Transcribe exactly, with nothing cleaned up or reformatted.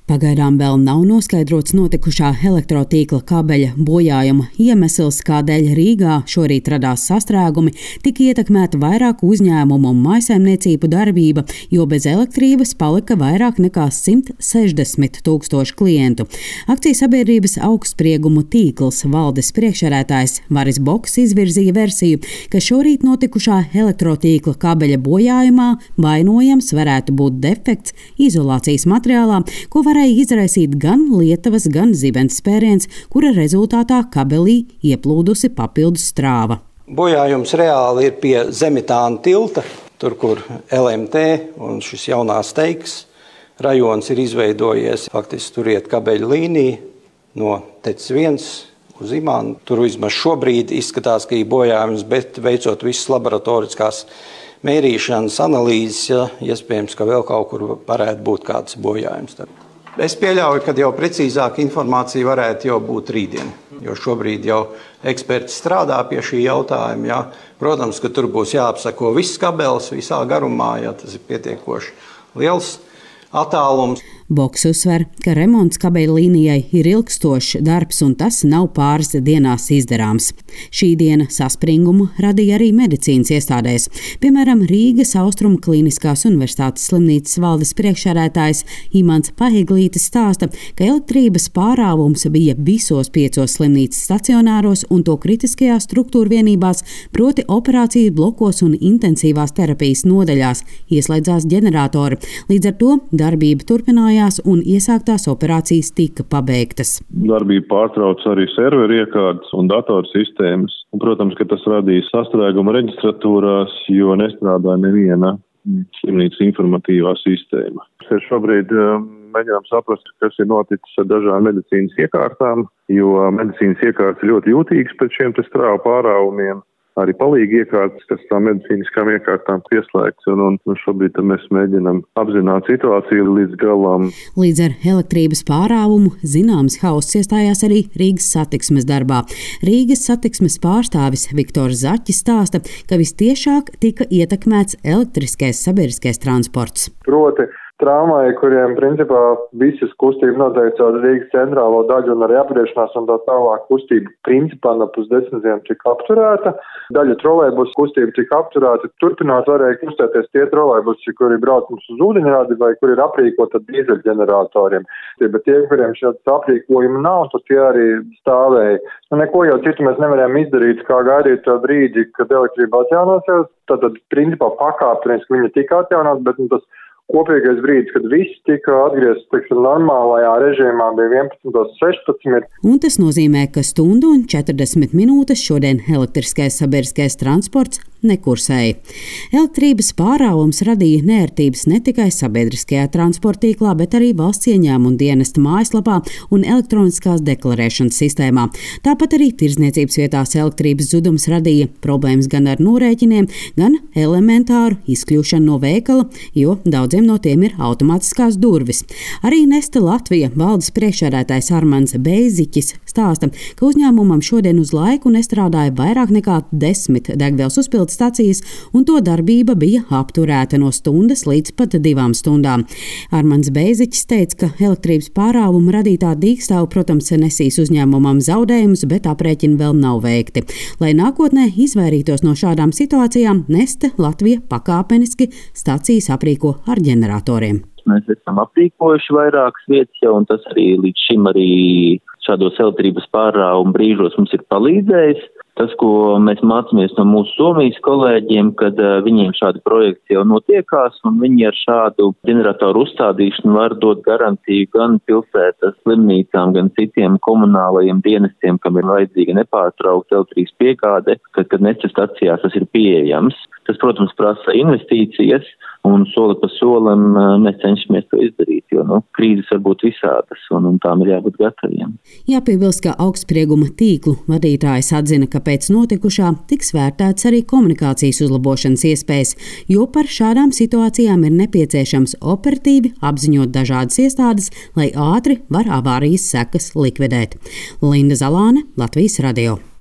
Pagaidām vēl nav noskaidrots notikušā elektrotīkla kabeļa bojājuma iemesls, kādēļ Rīgā šorīt radās sastrēgumi, tika ietekmēta vairāku uzņēmumu un mājsaimniecību darbība, jo bez elektrības palika vairāk nekā simt sešdesmit tūkstoši klientu. Akcijas sabiedrības augstspriegumu tīkls valdes priekšsēdētājs Varis Boks izvirzīja versiju, ka šorīt notikušā elektrotīkla kabeļa bojājumā vainojams varētu būt defekts izolācijas materiālā, ko varēja izraisīt gan Lietavas, gan Zibens spēriens, kura rezultātā kabelī ieplūdusi papildus strāva. Bojājums reāli ir pie Zemitāna tilta, tur, kur L M T un šis jaunās Teikas rajons ir izveidojies. Faktiski tur iet kabeļa līnija no T E C viens uz Imānu. Tur vismaz šobrīd izskatās, ka ir bojājums, bet veicot visas laboratoriskās mērīšanas analīzes, ja, iespējams, ka vēl kaut kur varētu būt kāds bojājums. Es pieļauju, ka jau precīzāka informācija varētu jau būt rītdien, jo šobrīd jau eksperti strādā pie šī jautājuma. Jā. Protams, ka tur būs jāapsako viss kabelis visā garumā, ja tas ir pietiekoši liels attālums. Boks uzsver, ka remonts kabeļa līnijai ir ilgstošs darbs un tas nav pāris dienās izdarāms. Šī diena saspringumu radīja arī medicīnas iestādēs. Piemēram, Rīgas Austrumu Kliniskās Universitātes slimnīcas valdes priekšsēdētājs Imants Paeglītis stāsta, ka elektrības pārāvums bija visos piecos slimnīcas stacionāros un to kritiskajās struktūra vienībās, proti operācijas blokos un intensīvās terapijas nodaļās, ieslēdzās ģeneratori. Līdz ar to darbība turpinājās un iesāktās operācijas tika pabeigtas. Darbība pārtrauc arī serveru iekārtas un datorsistēmas. Un, protams, ka tas radīs sastrēgumu reģistratūrās, jo nestrādāja neviena slimnīcas informatīvā sistēma. Es šobrīd uh, mēģinām saprast, kas ir noticis ar dažām medicīnas iekārtām, jo medicīnas iekārtas ir ļoti jūtīgas pēc šiem te strāvu pārāvumiem. Arī palīgi iekārtas, kas tām medicīniskām iekārtām pieslēgts, un, un, un šobrīd mēs mēģinam apzināt situāciju līdz galam. Līdz ar elektrības pārāvumu zināms hauss iestājās arī Rīgas satiksmes darbā. Rīgas satiksmes pārstāvis Viktors Zaķis stāsta, ka vistiešāk tika ietekmēts elektriskais sabiedriskais transports. Proti, tramvaji, kuriem principā visas kustība noteikti caur Rīgas centrālo daļu un arī apgriešanās un tā tālāk kustība principā no pusdesmitiem tika apturēta. Daļa trolejbusu kustība tika apturēta. Turpināt varēja kustēties tie trolejbusi, kuri brauc mums uz ūdeņradi vai kuri ir aprīkoti ar dīzeļģeneratoriem. Tie, bet tie, kuriem šāds aprīkojumi nav, tad tie arī stāvēja. Nu, neko jau citu mēs nevarējām izdarīt, kā gaidīt to brīdi, kad elektrība atjaunosies. Tad, tad principā pakāpeniski viņa tika atjaunot, bet nu, tas kopīgais brīdis, kad viss tika atgriezts, teiksim, normālajā režīmā, bija vienpadsmit sešpadsmit. Un tas nozīmē, ka stundu un četrdesmit minūtes šodien elektriskais sabiedriskais transports nekursēja. Elektrības pārāvums radīja neērtības ne tikai sabiedriskajā transporta tīklā, bet arī valsts ieņēmuma dienesta mājaslapā un elektroniskās deklarēšanas sistēmā. Tāpat arī tirdzniecības vietās elektrības zudums radīja problēmas gan ar norēķiniem, gan elementāru izkļūšanu no veikala, jo daudziem no tiem ir automātiskās durvis. Arī Neste Latvija valdes priekšsēdētājs Armands Beiziķis stāsta, ka uzņēmumam šodien uz laiku nestrādāja vairāk nekā desmit degvielas uzpildes stacijas, un to darbība bija apturēta no stundas līdz pat divām stundām. Armands Beiziķis teica, ka elektrības pārāvuma radītā dīkstāva, protams, nesīs uzņēmumam zaudējumus, bet aprēķini vēl nav veikti. Lai nākotnē izvairītos no šādām situācijām, Neste Latvija pakāpeniski stacijas aprīko ar ģeneratoriem. Mēs esam aprīkojuši vairākas vietas jau, un tas arī līdz šim arī šādos elektrības pārāvuma brīžos mums ir palīdzējis. Tas, ko mēs mācāmies no mūsu Somijas kolēģiem, kad uh, viņiem šādi projekti jau notiekās, un viņi ar šādu ģeneratoru uzstādīšanu var dot garantiju gan pilsētas slimnīcām, gan citiem komunālajiem dienestiem, kam ir vajadzīga nepārtraukta elektrības piegāde, kad, kad Neste stacijās tas ir pieejams. Tas, protams, prasa investīcijas, un soli pa solim uh, mēs cenšamies to izdarīt, jo nu, krīzes var būt visādas, un, un tām ir jābūt gataviem. Jāpiebilst, ka augstsprieguma tīklu vadītājs atzina, ka pēc notikušā tiks vērtēts arī komunikācijas uzlabošanas iespējas, jo par šādām situācijām ir nepieciešams operatīvi apziņot dažādas iestādes, lai ātri var avārijas sekas likvidēt. Linda Zalāne, Latvijas radio.